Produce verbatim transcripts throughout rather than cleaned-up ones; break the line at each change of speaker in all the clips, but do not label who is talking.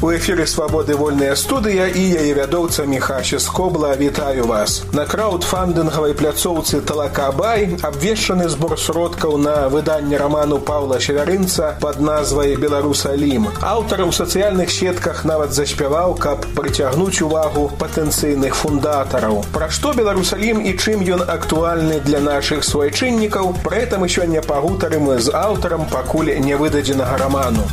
У эфіры «Свабоды вольная студыя» і яе вядоўца Міхася Скобла. Вітаю вас. На краўдфандынгавай пляцоўцы «Талакабай» абвешчаны збор сродкаў на выданне раману Паўла Севярынца пад назвай «Беларусалім». Аўтар у сацыяльных сетках нават заспяваў, каб прыцягнуць увагу патэнцыйных фундатараў. Пра што «Беларусалім» і чым ён актуальны для нашых суайчыннікаў, пра гэта мы сёння пагутарым з аўтарам пакуль нявыдадзенага раману.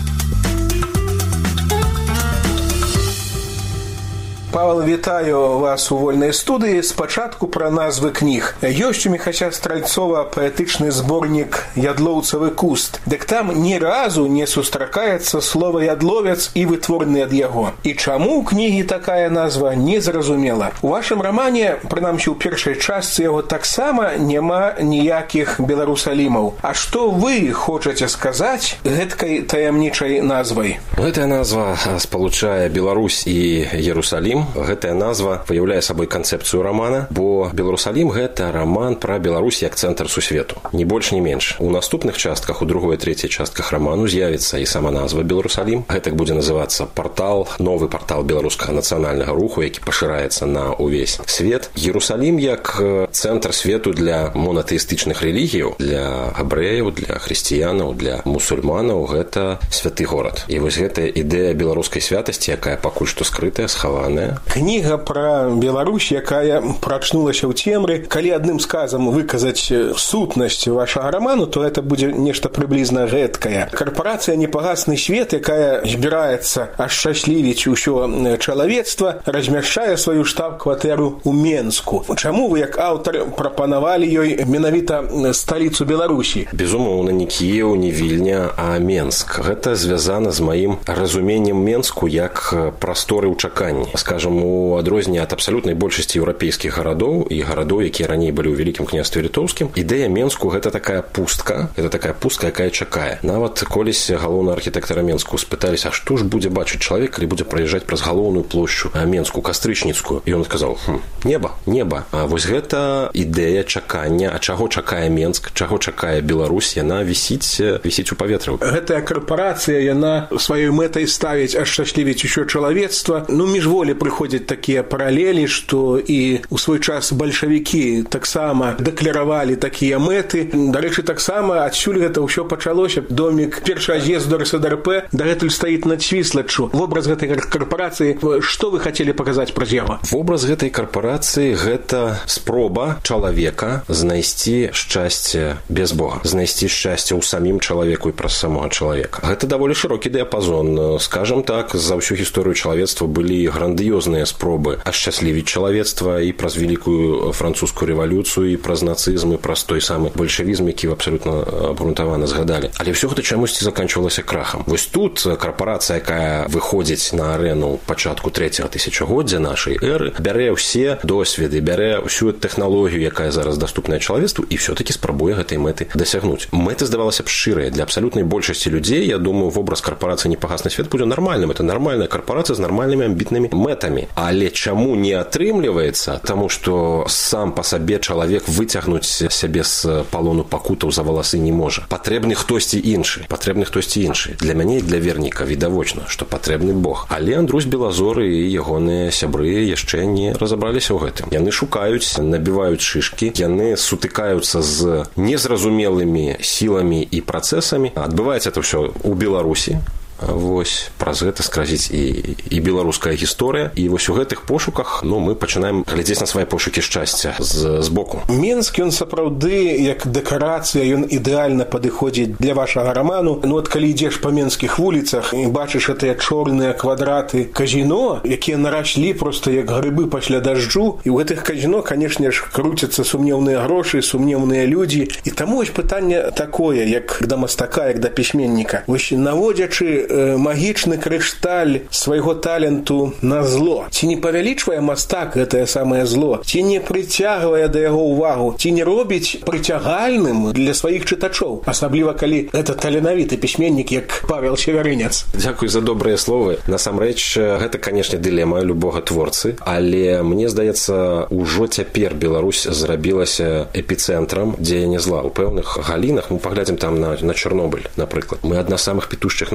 Павел, вітаю вас у вольнай студыі. Спачатку пра назвы кніг. Ёсць у Міхася Стральцова паэтычны зборнік «Ядлоўцавы куст». Дык там ні разу не сустракаецца слова «ядловец» і вытворны ад яго. І чаму ў кнігі такая назва, незразумела. У вашым рамане, прынамсі ў першай частцы яго таксама няма ніякіх беларусалімаў. А што вы хочаце сказаць гэткай таямнічай назвай?
Гэтая назва спалучае Беларусь і Иерусалим. Гэтая назва выяўляе сабой канцэпцыю рамана, бо «Беларусалім» – гэта раман пра Беларусь як цэнтр сусвету. Ні больш, ні менш. У наступных частках, у другой і трэцяй частках раману з'явіцца і сама назва «Беларусалім». Гэтак будзе называцца партал, новы партал беларускага нацыянальнага руху, які пашыраецца на ўвесь свет. Иерусалім як цэнтр свету для монатэістычных рэлігіяў, для габрэяў, для хрысціянаў, для мусульманаў – гэта святы горад. І вось гэтая ідэя беларускай святасці, якая пакуль што скрытая, схаваная.
Кніга пра Беларусь, якая прачнулася ў цемры. Калі адным сказам выказаць сутнасць вашага раману, то это будзе нешта прыблізна гэткае. Карпорацыя «Непагасны свет», якая збіраецца ашчаслівіць усё чалавецтва, размяшчае сваю штаб-кватэру ў Менску. Чаму вы, як аўтар, прапанавалі ёй менавіта сталіцу Беларусі?
Безумоўна, не Кіеў, не Вільня, а Менск. Гэта звязана з маім разуменнем Менску як прасторы ў чаканні. Скажем, у адрозненне ад абсалютнай большасці еўрапейскіх гарадоў і гарадоў, якія раней былі ў Вялікім княстве Літоўскім, ідэя Менску – гэта такая пустка, гэта такая пустка, якая чакае. Нават колісь галоўнага архітэктара Менску спыталіся, а што ж будзе бачыць чалавек, калі будзе праязджаць праз галоўную плошчу Менску, Кастрычніцкую? І ён сказаў, хм, неба, неба. А вось гэта ідэя чакання. А чаго чакае Менск, чаго чакае Беларусь, яна вісіць, вісіць у паветры.
Гэтая карпорацыя, яна сваёй мэтай ставіць ашчаслівіць усё чалавецтва. Ну, міжволі прыходзяць такія паралелі, што і ў свой час бальшавікі таксама дэкларавалі такія мэты. Дарэчы, таксама адсюль гэта ўсё пачалося. Домік першага з'езду эр эс дэ эр пэ дагэтуль стаіць над Свіслаччу. Вобраз гэтай карпорацыі, што вы хацелі паказаць праз яго?
Вобраз гэтай карпорацыі – гэта спроба чалавека знайсці шчасце без Бога, знайсці шчасце ў самім чалавеку і праз самога чалавека. Гэта даволі шырокі дыяпазон. Скажам так, за ўсю гісторыю чалавецтва былі грандыёзныя спробы ашчаслівіць чалавецтва і праз вялікую французскую рэвалюцыю, і праз нацызм, і праз той самы бальшавізм, які абсалютна абгрунтавана згадалі. Але ўсё гэта чамусьці заканчвалася крахам. Вось тут карпорацыя, якая выходзіць на арэну пачатку трэцяга тысячагоддзя нашай эры, бярэ ўсе досведы, бярэ ўсю тэхналогію, якая зараз даступная чалавецтву, і ўсё-такі спрабуе гэтай мэты дасягнуць. Мэты, здавалася б, шчырыя. Для абсалютнай большасці людзей, я думаю, вобраз карпорацыі «Непагасны свет» будзе нармальным. Это нармальная карпорацыя з нармальнымі амбітнымі мэтамі. Але чаму не атрымліваецца? Таму што сам па сабе чалавек выцягнуць сябе з палону пакутаў за валасы не можа. Патрэбны хтосьці іншы. Патрэбны хтосьці іншы. Для мяне і для верніка відавочна, што патрэбны Бог. Але Андрусь Белазор і ягоныя сябры яшчэ не разабраліся ў гэтым. Яны шукаюць, набіваюць шышкі, яны сутыкаюцца з незразумелымі сіламі і працэсамі. Адбываецца это ўсё ў Беларусі. Вось праз гэта скразіць і, і беларуская гісторыя. І вось у гэтых пошуках, ну, мы пачынаем глядзець на свае пошукі шчасця з, з боку.
Менск, ён сапраўды як дэкарацыя, ён ідэальна падыходзіць для вашага раману. Ну, от калі ідзеш па менскіх вуліцах і бачыш гэтыя чорныя квадраты казіно, якія нараслі проста як грыбы пасля дажджу, і ў гэтых казіно, канешне ж, круцяцца сумнеўныя грошы, сумнеўныя людзі. І таму вось пытанне такое, як да мастака, як да пісьменніка. Вось наводзячы магічны крышталь свайго таленту на зло. Ці не павялічвае мастак гэтае самае зло? Ці не прыцягвае да яго ўвагу? Ці не робіць прыцягальным для сваіх чытачоў? Асабліва, калі гэта таленавіты пісьменнік, як Павел Севярынец.
Дзякуй за добрыя словы. Насамрэч, гэта, канешне, дылема любога творцы, але мне здаецца, ужо цяпер Беларусь зрабілася эпіцэнтрам дзеяння зла. У пэўных галінах, мы паглядзім там на, на Чарнобыль, напрыклад. Мы адна з самых пітушчых нацый у свеце.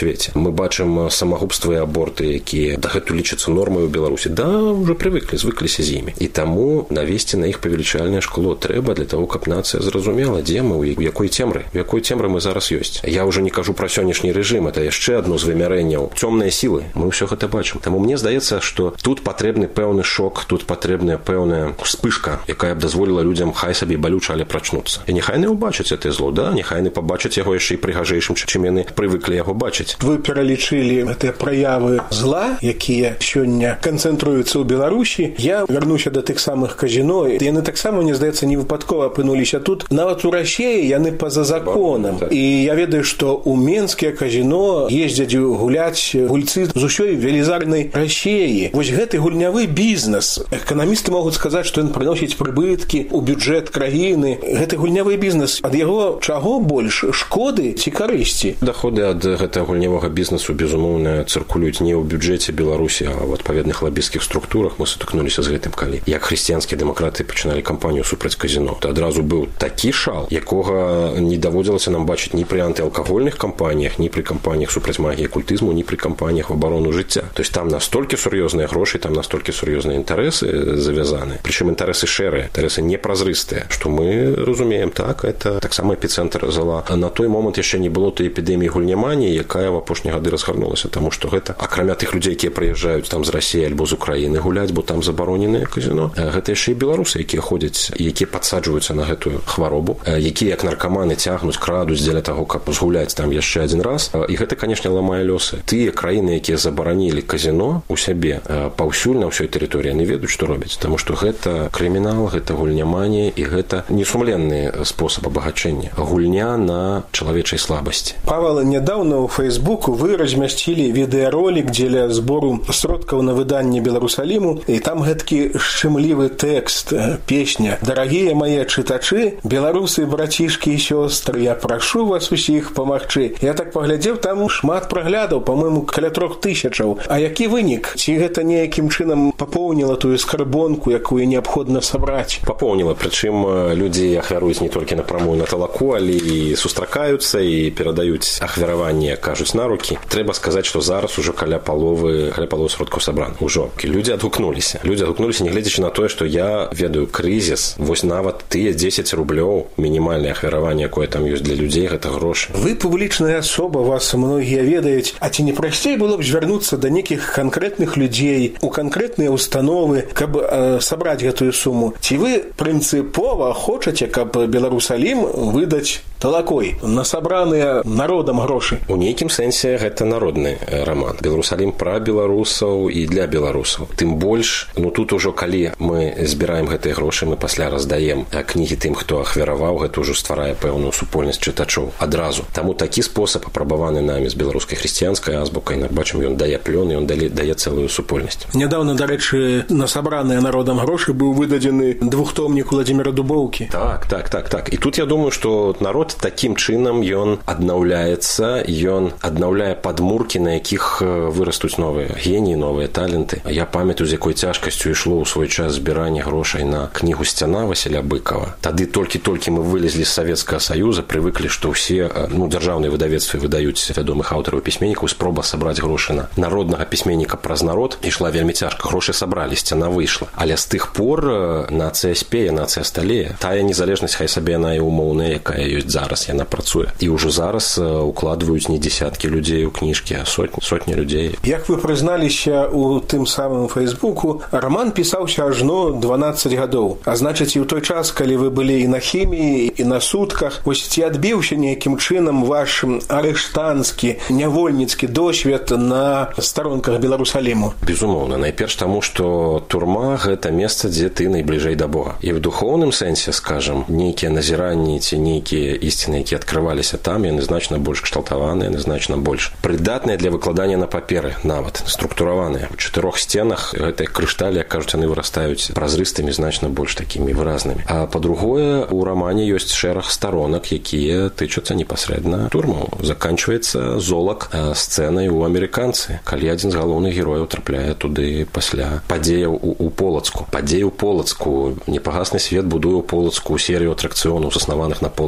свеце. Мы бачым самагубства і аборты, якія дагэтуль лічацца нормай у Беларусі. Да, уже прывыклі, звыкліся з імі. І таму навесці на іх павелічальнае шкло трэба для того, каб нацыя зразумела, дзе мы, у якой цемры, у якой цемры мы зараз ёсць. Я ўжо не кажу пра сённяшні рэжым, это яшчэ адно з вымярэнняў. Цёмныя сілы, мы ўсё гэта бачым. Таму мне здаецца, што тут патрэбны пэўны шок, тут патрэбная пэўная вспышка, якая б дазволіла людзям хай сабе балюча, але прачнуцца. І няхай не ўбачаць гэтае зло, да, няхай не пабачаць яго яшчэ і прыгажэйшым, чым яны прывыклі яго бачыць.
Вы пералічылі гэтыя праявы зла, якія сёння канцэнтруюцца ў Беларусі. Я вярнуся да тых самых казіно. Яны таксама, мне здаецца, не выпадкова апынуліся тут. Нават у Расіі яны па-за законам. І я ведаю, што ў менскія казіно ездзяць гуляць гульцы з усёй велізарнай Расіі. Вось гэты гульнявы бізнес. Эканамісты могуць сказаць, што ён прыносіць прыбыткі ў бюджэт краіны. Гэты гульнявы бізнес, ад яго чаго больш? Шкоды ці карысці?
Даходы ад гэтага гульнявога бізнесу, безумоўна, цыркулююць не ў бюджэце Беларусі, а ў адпаведных лабістскіх структурах. Мы сутыкнуліся з гэтым, калі як хрысціянскія дэмакраты пачыналі кампанію супраць казіно. То адразу быў такі шал, якога не даводзілася нам бачыць ні пры антыалкагольных кампаніях, ні пры кампаніях супраць магіі культызму, ні пры кампаніях в абарону жыцця. То есть там настолькі сур'ёзныя грошы, там настолькі сур'ёзныя інтарэсы завязаны. Прычым інтарэсы шэрыя, інтарэсы непразрыстыя, што мы разумеем, так, это таксама эпіцэнтр зала. А на той момант яшчэ не было той эпідэміі гульняманіі, якая в апошнія гады разгарнулася, таму што гэта, акрамя тых людзей, якія прыязджаюць там з Расіі альбо з Украіны гуляць, бо там забароненыя казіно, гэта яшчэ і беларусы, якія ходзяць, якія падсаджваюцца на гэтую хваробу, якія як наркаманы цягнуць, крадуць дзеля таго, каб згуляць там яшчэ адзін раз. І гэта, канешне, ламае лёсы. Тыя краіны, якія забаранілі казіно ў сябе паўсюль на ўсёй тэрыторыі, яны ведаюць, што робяць, таму што гэта крымінал, гэта гульняманія і гэта несумленны спосаб абагачэння. Гульня на чалавечай слабасці.
Павел, нядаўна ў Фейсбуку вы размясцілі відэаролік дзеля збору сродкаў на выданне Беларусаліму, і там гэткі шчымлівы тэкст, песня. Дарагія мае чытачы, беларусы, брацішкі і сёстры, я прашу вас усіх памагчы. Я так паглядзеў, там шмат праглядаў, па-мойму, каля трох тысячаў. А які вынік? Ці гэта неякім чынам папоўніла тую скарбонку, якую неабходна сабраць?
Папоўніла, прычым людзі ахвяруюць не толькі напрамую на талаку, але і сустракаюцца і перадаюць ахвяраванне, кажуць, на рукі. Трэба сказаць, што зараз ужо каля паловы, каля паловы сродкаў сабрана. Ужо. Людзі адгукнуліся. Людзі адгукнуліся, не гледзячы на тое, што я ведаю крызіс. Вось нават тыя дзесяць рублёў, мінімальнае ахвяраванне, якое там ёсць для людзей, гэта грошы.
Вы публічная асоба, вас многія ведаюць. А ці не прасцей было б звярнуцца да нейкіх канкрэтных людзей, у канкрэтныя установы, каб э, сабраць гэтую суму? Ці вы прынцыпова хочаце, каб Беларусалім выдаць талакой на сабраныя народам грошы?
У нейкім сэнсе гэта народны раман. Беларусалім пра беларусаў і для беларусаў. Тым больш, ну тут ужо калі мы збіраем гэтыя грошы, мы пасля раздаем кнігі тым, хто ахвяраваў, гэта ўжо стварае пэўную супольнасць чытачоў адразу. Таму такі спосаб апрабаваны намі з беларускай хрысціянскай азбукай. Бачым, ён дае плён і ён дае цэлую супольнасць.
Нядаўна, дарэчы, на сабраныя народам грошы быў выдадзены двухтомнік Уладзіміра Дубоўкі.
Так, так, так, так. І тут я думаю, што народ такім чынам ён аднаўляецца, ён аднаўляе падмуркі, на якіх вырастуць новыя геніі, новыя таленты. Я памятаю, з якой цяжкасцю ішло ў свой час збіранне грошай на кнігу «Сцяна» Васіля Быкова. Тады толькі-толькі мы вылезлі з Савецкага Саюза, прывыклі, што ўсе, ну, дзяржаўныя выдавецтвы выдаюць вядомых аўтараў пісьменнікаў, спроба сабраць грошы на народнага пісьменніка праз народ ішла вельмі цяжка. Грошы сабралі, «Сцяна» выйшла. Але з тых пор нацыя спее, нацыя сталее. Тая незалежнасць, хай сабе яна і умоўная, якая ёсць зараз, яна працуе. І ўжо зараз укладваюць не десяткі людзей у кніжкі, а сотні, сотні людзей.
Як вы прызналіся ў тым самым Фейсбуку, раман пісаўся ажно дванаццаць гадоў. А значыць, і ў той час, калі вы былі і на хіміі, і на сутках, вось ці адбіўся нейкім чынам ваш арыштанскі, нявольніцкі досвед на старонках Беларусаліму?
Безумоўна. Найперш таму, што турма – гэта месца, дзе ты найбліжэй да Бога. І ў духоўным сэнсе, скажам, нейкія назіранні ці нейкія ісціны, якія адкрываліся там, яны значна больш кшталтаваныя, яны значна больш прыдатныя для выкладання на паперы, нават структураваныя. У чатырох сценах гэтыя крышталі, як кажуць, яны вырастаюць празрыстымі, значна больш такімі выразнымі. А па-другое, у рамане ёсць шэраг старонак, якія тычацца непасрэдна турмаў. Заканчваецца золак сцэнай у «Амерыканцы», калі адзін з галоўных герояў трапляе туды пасля падзеяў у, у Полацку. Падзеі ў Полацку. Непагасны свет будуе ў Полацку серыю атракцыёнаў, заснаваных на полацкай гісторыі.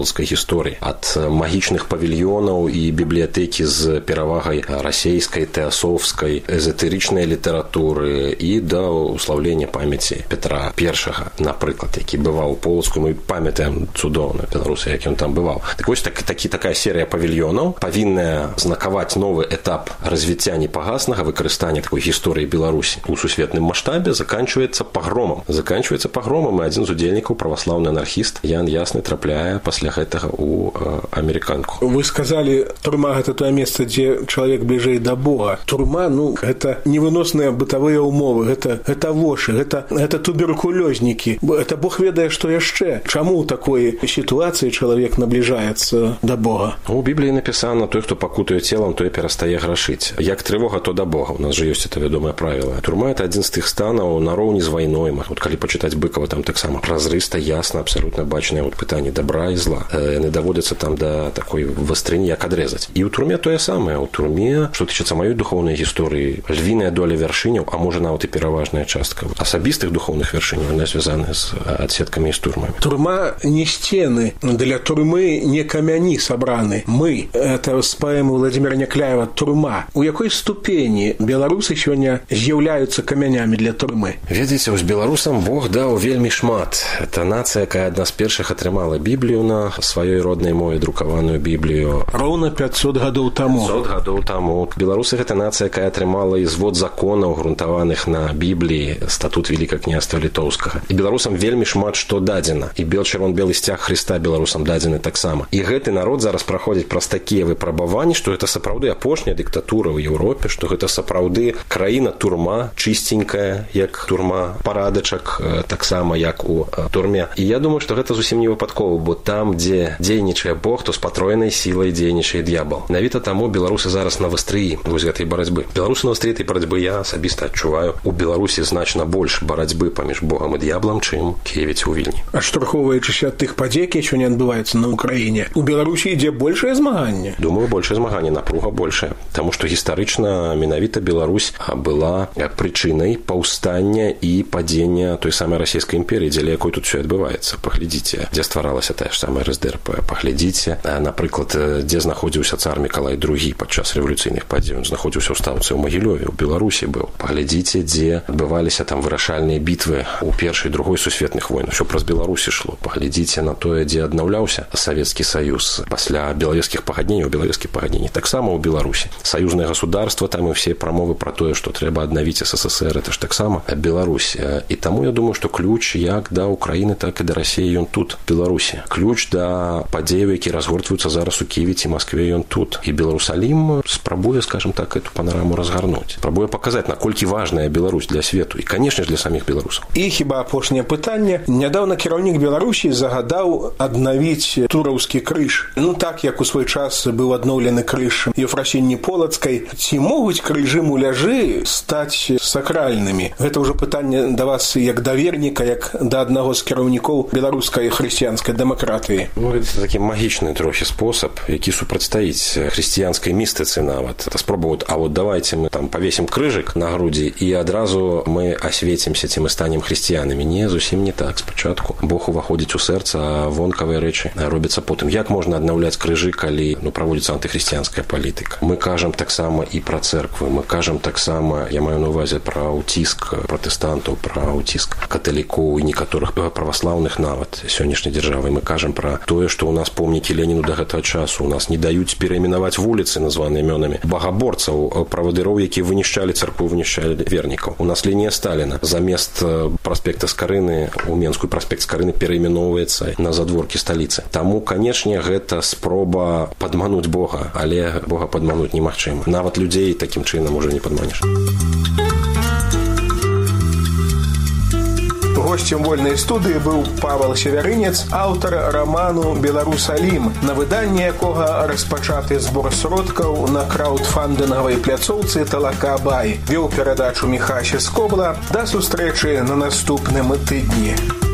гісторый. Ад магічных павільёнаў і бібліятэкі з перавагай расейскай, тэасоўскай, эзотэрычнай літаратуры і да ўслаўлення памяці Петра Першага, напрыклад, які бываў у Полацку. Мы памятаем цудоўна беларусы, як ён там бываў. Так вось так, такі, такая серыя павільёнаў павінная знакаваць новы этап развіцця непагаснага выкарыстання такой гісторыі Беларусі у сусветным маштабе заканчваецца пагромам. Заканчваецца пагромам, і адзін з удзельнікаў, праваслаўны анархіст Ян Ясны, трапляе пасля гэтага ў э, амерыканку.
Вы сказалі, турма – гэта тое месца, дзе чалавек бліжэй да Бога. Турма, ну, гэта невыносныя бытавыя ўмовы, гэта, гэта вошы, гэта, гэта туберкулёзнікі. Это Бог ведае, што яшчэ. Чаму ў такой сітуацыі чалавек набліжаецца да Бога?
У Бібліі напісана, той, хто пакутуе целам, той перастае грашыць. Як трывога, то да Бога. У нас же ёсць это вядомае правіла. Турма – это адзін з тых станаў нароўні з вайной. Вот калі пачытаць Быкова, там таксама празрыста, ясна, абсалютна бачнае вот пытанне добра і зла. Яны даводзяцца там да такой вастрыні, як адрезаць. І ў турме тое самае. У турме, што тычыцца маёй духоўнай гісторыі, львіная доля вяршыняў, а можа нават і пераважная частка асабістых духоўных вяршыняў, яны звязаны з адсеткамі і з турмамі.
Турма не сцены, для турмы не камяні сабраны. Мы, это з паэмы Владзіміра Някляева «Турма». У якой ступені беларусы сёння з'яўляюцца камянямі для турмы?
Ведаеце, вось беларусам Бог даў вельмі шмат. Это нацыя, якая адна з першых атрымала Біблію на сваёй роднай мове, друкаваную Біблію.
Роўна пятьсот гадоў таму.
пятьсот гадоў таму. Беларусы – гэта нацыя, якая атрымала і звод законаў, грунтаваных на Бібліі, статут Великага княства Літоўскага. І беларусам вельмі шмат што дадзена. І бел-чырвон-белы сцяг Хрыста беларусам дадзены таксама. І гэты народ зараз праходзіць праз такія выпрабаванні, што гэта сапраўды апошняя дыктатура ў Еўропе, што гэта сапраўды краіна-турма, чысценькая, як турма, парадачак, таксама як у турме. І я думаю, што гэта зусім не выпадкова, бо там, дзе дзейнічае Бог, то з патроенай сілай дзейнічае д'ябал. Навіта таму беларусы зараз на вастрыі вось гэтай барацьбы. Беларусы на вастрыі этой барацьбы я асабіста адчуваю. У Беларусі значна больш барацьбы паміж Богам і д'яблам, чым Киевіце ў Вільні.
Адштурхоўваючыся ад тых падзей, якія сёння адбываюцца на Ўкраіне, у Беларусі ідзе большае змаганне?
Думаю, большае змаганне, напруга большая. Таму што гістарычна менавіта Беларусь была прычынай паўстання і падзення той самай расійскай імперіі, дзеля якой тут все адбываецца. Паглядзіце, дзе стваралася тая ж самая РСДРП. Паглядзіце, напрыклад, дзе знаходзіўся цар Мікалай другі падчас рэвалюцыйных падзей. Ён знаходзіўся ў стаўцы ў Магілёве, у Беларусі быў. Паглядзіце, дзе адбываліся там вырашальныя бітвы ў першай і другой сусветных войн. Усё праз Беларусі шло. Паглядзіце на тое, дзе аднаўляўся Савецкі Саюз пасля белавежскіх пагадненняў, белавежскіх пагадненняў. Таксама ў Беларусі. Саюзнае государства, там і ўсе прамовы пра тое, што трэба аднавіць СССР, это ж таксама Беларусь. І таму я думаю, што ключ як да Украіны, так і да Расіі ён тут, Беларусі. Ключ да падзеяў, які разгортваюцца зараз у Киеве ці Маскве, ён тут. І Беларусалім спрабуе, скажем так, эту панораму разгарнуць. Спрабуе паказаць, наколькі важная Беларусь для свету і, канешне ж, для саміх беларусаў.
І хіба апошняе пытанне. Нядаўна кіраўнік Беларусі загадаў аднавіць тураўскі крыж. Ну так, як у свой час быў адноўлены крыж Ефрасіні Полацкай. Ці могуць крыжы муляжы стаць сакральнымі? Гэта ўжо пытанне да вас як да верніка, як да аднаго з кіраўнікоў беларускай хрысціянскай дэмакратыі.
Ну, гэта такі магічны трохі спосаб, які супрацьстаіць хрысціянскай містыцы нават. Это спроба, вот, а вот давайте мы там повесим крыжык на грудзі і адразу мы асвецімся, ці мы станем хрысціянамі. Не, зусім не так. Спачатку Бог уваходзіць у сэрца, а вонкавыя рэчы робяцца потым. Як можна аднаўляць крыжы, калі ну, праводзіцца антыхрысціянская палітыка? Мы кажам таксама і пра цэрквы, мы кажам таксама, я маю на увазе пра ўціск пратэстантаў, пра ўціск каталікоў і некаторых праваслаўных нават сённяшняй дзяржавы. Мы кажам пра тое, што ў нас помнікі Леніну да гэтага часу. У нас не даюць перайменаваць вуліцы, названыя імёнамі багаборцаў, правадыроў, якія вынішчалі царкву, вынішчалі вернікаў. У нас лінія Сталіна. Замест праспекта Скарыны у Менскую праспект Скарыны перайменоўваецца на задворкі сталіцы. Таму, канешне, гэта спроба падмануць Бога, але Бога падмануць немагчыма. Нават людзей такім чынам уже не падманеш.
Гостем вольнай студыі быў Павел Севярынец, аўтар раману «Беларусалім», на выданне якога распачаты збор сродкаў на краўдфандынгавай пляцоўцы «Талакабай». Вёў перадачу Міхася Скобла. Да сустрэчы на наступным тыдні.